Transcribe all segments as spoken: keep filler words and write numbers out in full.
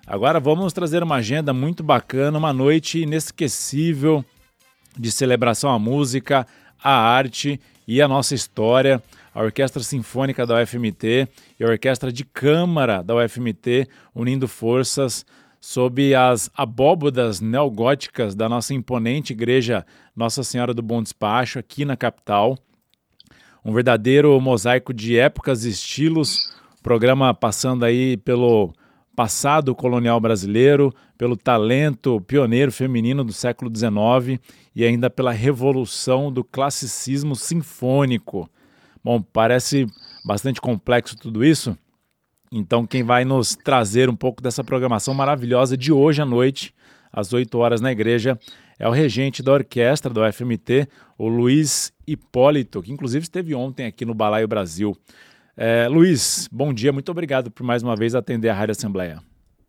Agora vamos trazer uma agenda muito bacana, uma noite inesquecível de celebração à música, à arte e à nossa história. A Orquestra Sinfônica da U F M T e a Orquestra de Câmara da U F M T unindo forças sob as abóbodas neogóticas da nossa imponente igreja Nossa Senhora do Bom Despacho, aqui na capital. Um verdadeiro mosaico de épocas e estilos, programa passando aí pelo passado colonial brasileiro, pelo talento pioneiro feminino do século dezenove e ainda pela revolução do classicismo sinfônico. Bom, parece bastante complexo tudo isso, então quem vai nos trazer um pouco dessa programação maravilhosa de hoje à noite, às oito horas na igreja, é o regente da orquestra da U F M T, o Luiz Hipólito, que inclusive esteve ontem aqui no Balaio Brasil. É, Luiz, bom dia, muito obrigado por mais uma vez atender a Rádio Assembleia.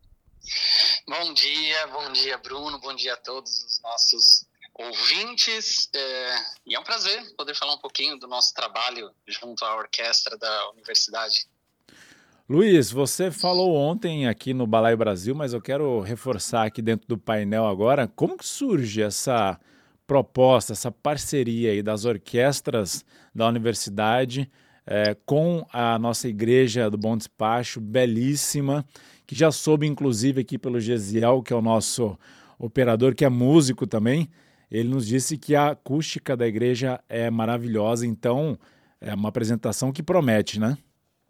Bom dia, bom dia Bruno, bom dia a todos os nossos ouvintes. É, e é um prazer poder falar um pouquinho do nosso trabalho junto à orquestra da universidade. Luiz, você falou ontem aqui no Balaio Brasil, mas eu quero reforçar aqui dentro do painel agora, como que surge essa proposta, essa parceria aí das orquestras da universidade é, com a nossa igreja do Bom Despacho, belíssima, que já soube inclusive aqui pelo Gesiel, que é o nosso operador, que é músico também, ele nos disse que a acústica da igreja é maravilhosa, então é uma apresentação que promete, né?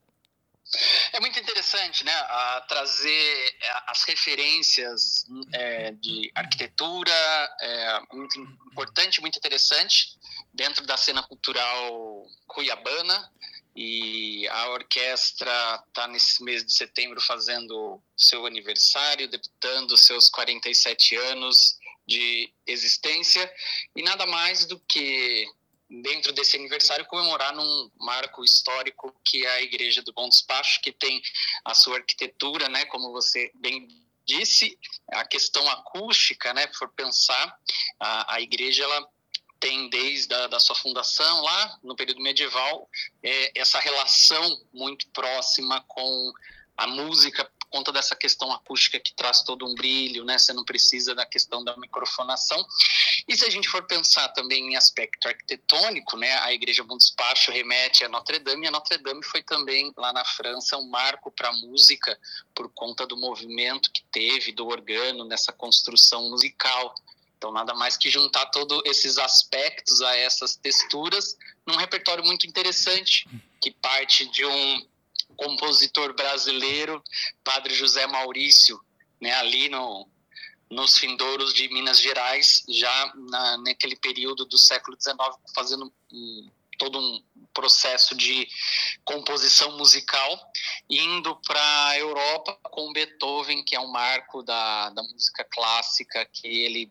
É muito interessante, né, a trazer as referências é, de arquitetura, é muito importante, muito interessante, dentro da cena cultural cuiabana, e a orquestra está nesse mês de setembro fazendo seu aniversário, debutando seus quarenta e sete anos de existência, e nada mais do que dentro desse aniversário, comemorar num marco histórico que é a Igreja do Bom Despacho, que tem a sua arquitetura, né, como você bem disse, a questão acústica, né, por pensar, a, a igreja ela tem desde a da sua fundação lá no período medieval é, essa relação muito próxima com a música, por conta dessa questão acústica que traz todo um brilho, né? Você não precisa da questão da microfonação. E se a gente for pensar também em aspecto arquitetônico, né? A Igreja Bom Despacho remete a Notre Dame, e a Notre Dame foi também, lá na França, um marco para a música, por conta do movimento que teve, do organo, nessa construção musical. Então, nada mais que juntar todos esses aspectos a essas texturas num repertório muito interessante, que parte de um compositor brasileiro, Padre José Maurício, né, ali no, nos findouros de Minas Gerais, já na, naquele período do século dezenove, fazendo um, todo um processo de composição musical, indo para a Europa com Beethoven, que é um marco da, da música clássica, que ele,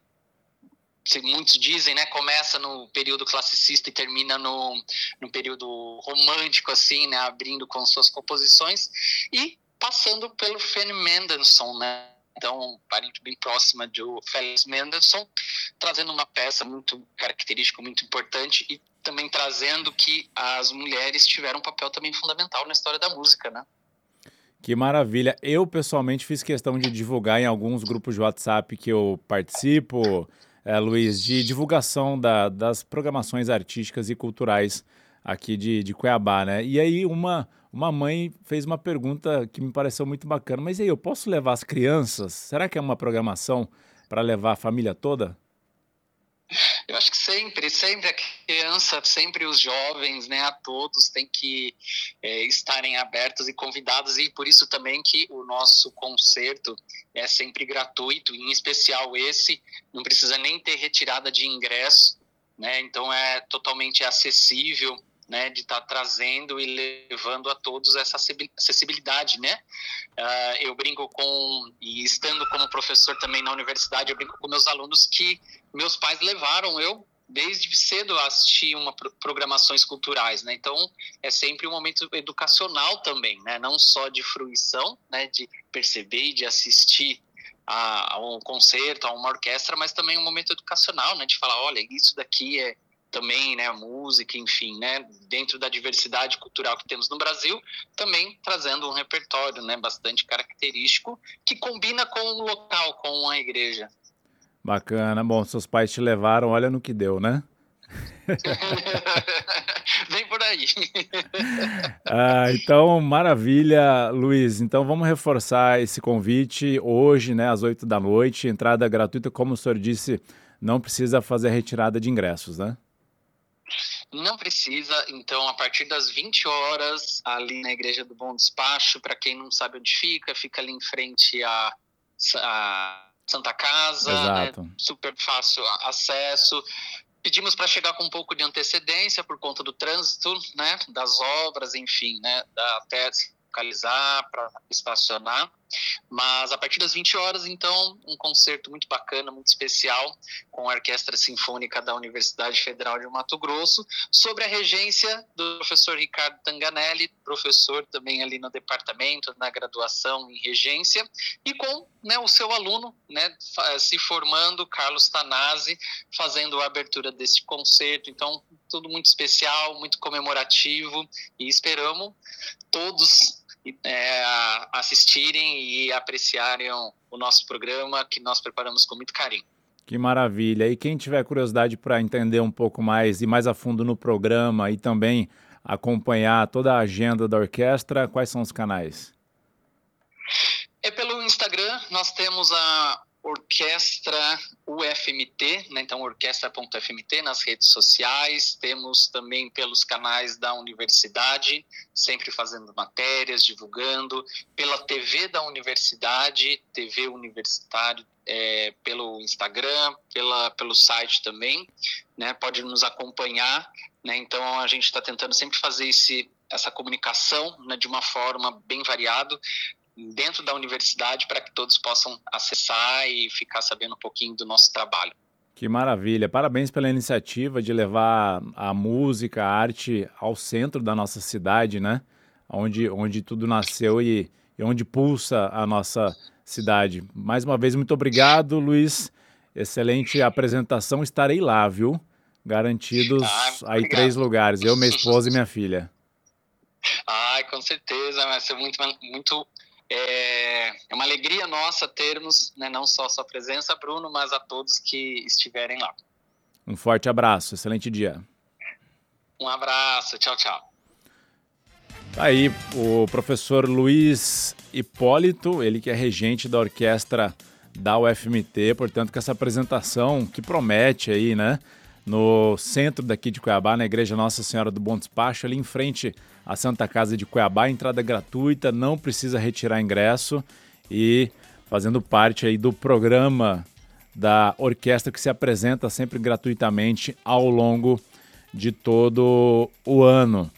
muitos dizem, né, começa no período classicista e termina no, no período romântico, assim, né, abrindo com suas composições, e passando pelo Fanny Mendelssohn, né, então, parente bem próxima do Felix Mendelssohn, trazendo uma peça muito característica, muito importante, e também trazendo que as mulheres tiveram um papel também fundamental na história da música, né. Que maravilha. Eu, pessoalmente, fiz questão de divulgar em alguns grupos de WhatsApp que eu participo, É, Luiz, de divulgação da, das programações artísticas e culturais aqui de, de Cuiabá, né? E aí uma, uma mãe fez uma pergunta que me pareceu muito bacana, mas e aí, eu posso levar as crianças? Será que é uma programação para levar a família toda? Eu acho que sempre, sempre a criança, sempre os jovens, né, a todos têm que é, estarem abertos e convidados, e por isso também que o nosso concerto é sempre gratuito, em especial esse, não precisa nem ter retirada de ingresso, né, então é totalmente acessível, né, de estar tá trazendo e levando a todos essa acessibilidade, né? Uh, eu brinco com, e estando como professor também na universidade, eu brinco com meus alunos que meus pais levaram eu desde cedo a assistir uma programações culturais, né? Então é sempre um momento educacional também, né? Não só de fruição, né? De perceber e de assistir a, a um concerto, a uma orquestra, mas também um momento educacional, né? De falar, olha, isso daqui é também, né, música, enfim, né, dentro da diversidade cultural que temos no Brasil, também trazendo um repertório, né, bastante característico, que combina com o local, com a igreja. Bacana. Bom, seus pais te levaram, olha no que deu, né? Vem por aí. Ah, então, maravilha, Luiz. Então, vamos reforçar esse convite hoje, né, às oito da noite, entrada gratuita, como o senhor disse, não precisa fazer retirada de ingressos, né? Não precisa, então, a partir das vinte horas, ali na Igreja do Bom Despacho, para quem não sabe onde fica, fica ali em frente à, à Santa Casa, Exato. né? Super fácil acesso. Pedimos para chegar com um pouco de antecedência por conta do trânsito, né, das obras, enfim, né, até se localizar, para estacionar. Mas a partir das vinte horas, então, um concerto muito bacana, muito especial, com a Orquestra Sinfônica da Universidade Federal de Mato Grosso, sobre a regência do professor Ricardo Tanganelli, professor também ali no departamento, na graduação em regência, e com, né, o seu aluno, né, se formando, Carlos Tanasi, fazendo a abertura deste concerto. Então, tudo muito especial, muito comemorativo, e esperamos todos É, assistirem e apreciarem o nosso programa, que nós preparamos com muito carinho. Que maravilha! E quem tiver curiosidade para entender um pouco mais e mais a fundo no programa e também acompanhar toda a agenda da orquestra, quais são os canais? É pelo Instagram, nós temos a Orquestra U F M T, né? Então orquestra ponto F M T nas redes sociais, temos também pelos canais da universidade, sempre fazendo matérias, divulgando, pela T V da universidade, T V Universitário, é, pelo Instagram, pela, pelo site também, né? Pode nos acompanhar, né? Então a gente está tentando sempre fazer esse, essa comunicação, né, de uma forma bem variada, dentro da universidade, para que todos possam acessar e ficar sabendo um pouquinho do nosso trabalho. Que maravilha! Parabéns pela iniciativa de levar a música, a arte ao centro da nossa cidade, né? Onde, onde tudo nasceu e, e onde pulsa a nossa cidade. Mais uma vez, muito obrigado, Luiz. Excelente apresentação. Estarei lá, viu? Garantidos ah, aí três lugares, eu, minha esposa e minha filha. Ai, com certeza, vai ser muito, muito É, é uma alegria nossa termos, né, não só a sua presença, Bruno, mas a todos que estiverem lá. Um forte abraço, excelente dia. Um abraço, tchau, tchau. Tá aí o professor Luiz Hipólito, ele que é regente da orquestra da U F M T, portanto, com essa apresentação que promete aí, né, no centro daqui de Cuiabá, na Igreja Nossa Senhora do Bom Despacho, ali em frente à Santa Casa de Cuiabá, entrada gratuita, não precisa retirar ingresso e fazendo parte aí do programa da orquestra que se apresenta sempre gratuitamente ao longo de todo o ano.